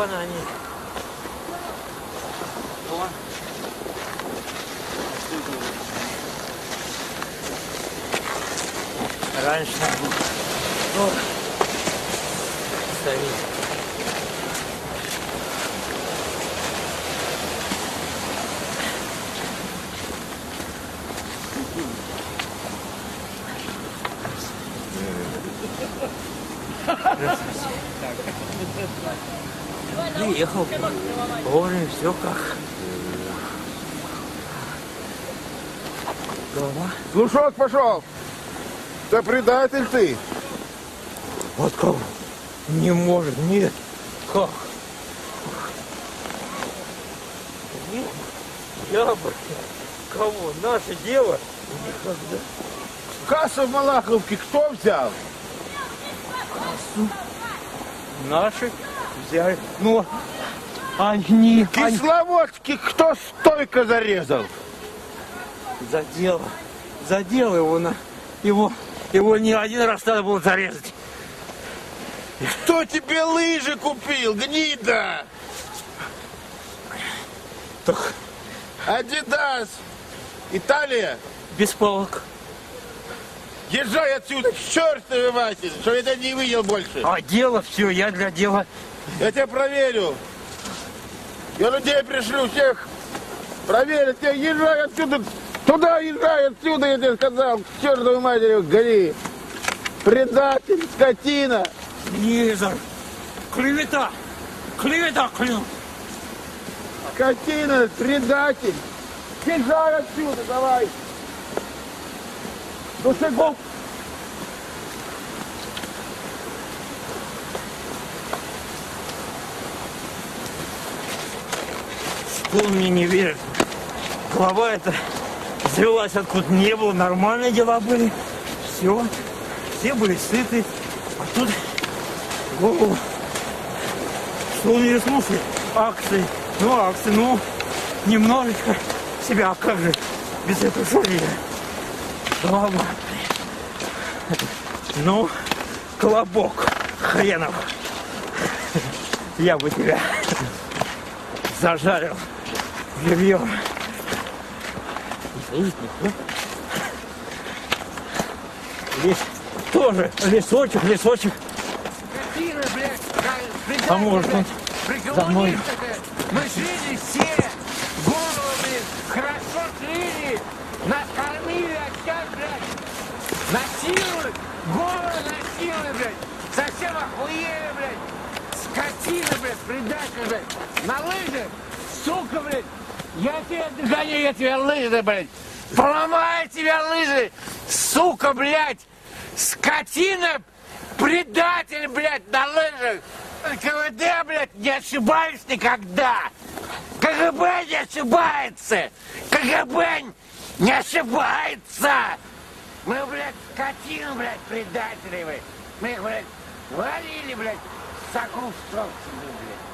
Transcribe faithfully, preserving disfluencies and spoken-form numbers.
Вон они. Вон. Раньше ну, стоит. Приехал. Вовремя все как. Голова. Слушок пошел. Да предатель ты. Вот кого? Не может, нет. Как? Нет. Я бы. Кого? Наше дело? Никогда. Кассу в Малаховке кто взял? Кассу. Наши взяли. Но они... Кисловодский кто стойко зарезал? За дело. За дело его на... Его... Его не один раз надо было зарезать. Кто тебе лыжи купил, гнида? Так... Адидас. Италия. Без палок. Езжай отсюда, к чертовой матери, что я тебя не видел больше. А дело все, я для дела. Я тебя проверю. Я людей пришлю всех. Проверить тебя, езжай отсюда. Туда езжай отсюда, я тебе сказал. К чертовой матери, гори. Предатель, скотина. Низер. Клевета. Клевета, клюв. Скотина, предатель. Езжай отсюда, давай. Душегуб. Что он мне не верит? Голова эта взялась откуда не было, нормальные дела были. Все, все были сыты. А тут голову. Что он не слушает? Акции. Ну, акции, ну, немножечко себя, а как же без этого шурия? Голова. Ну, колобок хренов. Я бы тебя зажарил живьем. Здесь тоже лесочек, лесочек. А может он за мной? Мы жили все, голову, блин, хорошо жили, нас кормили, а сейчас, блядь, насилуют, голову насилуют, блядь, совсем охуели, блядь, скотина, блядь, предатель, блядь, на лыжах, сука, блядь, я тебя догоню, я тебя лыжи, блядь, поломаю тебя лыжи, сука, блядь, скотина, предатель, блядь, на лыжах. КВД, блядь, не ошибались никогда. КГБ не ошибается. КГБ не ошибается. Мы, блядь, скотину, блядь, предатели, блядь. Мы их, блядь, валили, блядь, сокрушенцами, блядь.